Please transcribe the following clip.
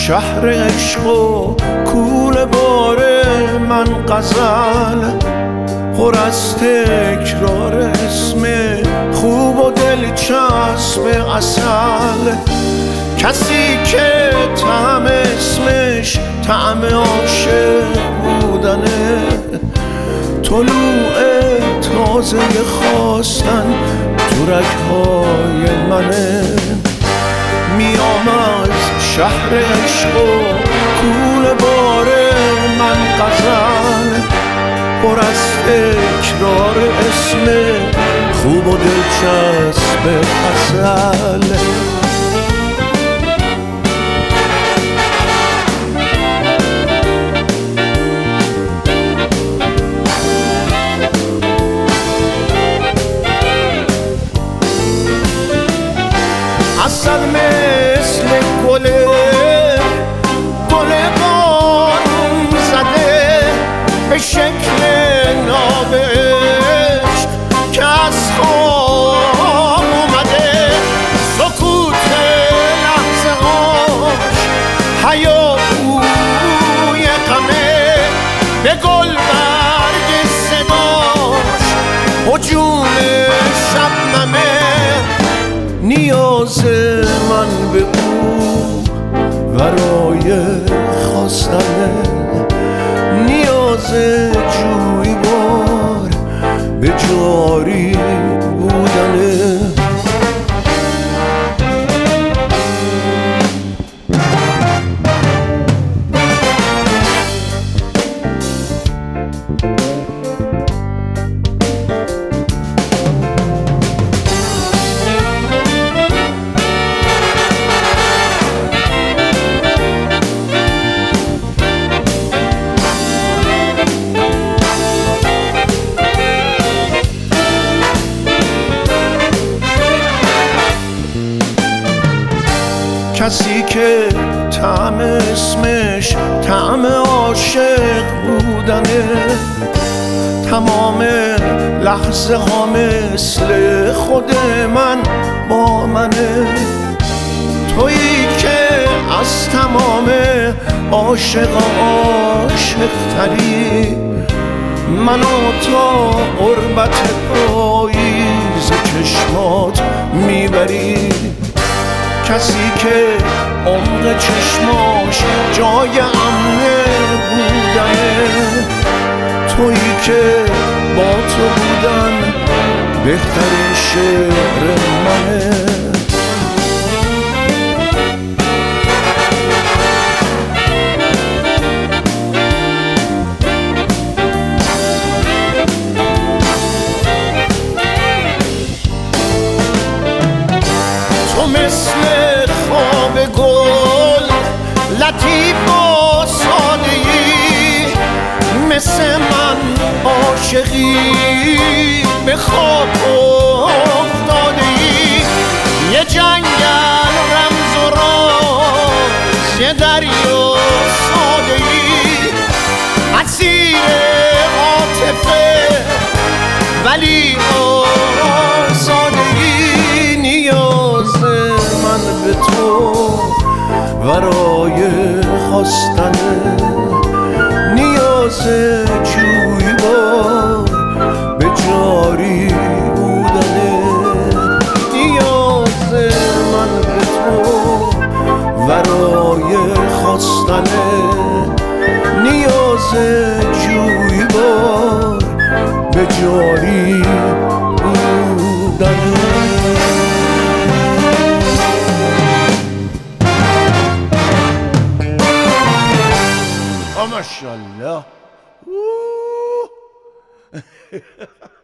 شهر عشق و کوله باره من غزل پر از تکرار اسم خوب و دلچسب عسل. کسی که طعم اسمش طعم عاشق بودنه، طلوع تازه خواستن تو رگ‌های منه. میام از شهر عشق و کوله باره من غزل پر از تکرار اسم خوب و دلچسب عسل. عسل مثل گله بارون زده به شکل نابعشق که از خواب اومده. سکوت لحظه هاش هیاهوی غمه، به گل برگ صداش هجوم شبنمه. نیاز من به او برای خواستنه، نیاز جویبار به جاری بودنه. کسی که طعم اسمش طعم عاشق بودنه، تمام لحظه ها مثل خود من با منه. تویی که از تمام عاشق عاشق تری، منو تا قربت پاییز چشمات میبری. کسی که عمق چشماش جای امنه بودنه، تویی که با تو بودن بهترین شعر منه. تو مثل خواب گل لطیف و ساده‌ای، مثل من عاشقی به خواب افتاده‌ای. یه جنگل رمز و راز، یه دریا ساده‌ای، اسیر عاطفه ولی آزاده‌ای. نیاز من به تو برای خواستنه، نیاز جویبار به جاری بودنه. نیاز من به تو برای خواستنه، نیاز جویبار به جاری بودنه. ماشاءالله.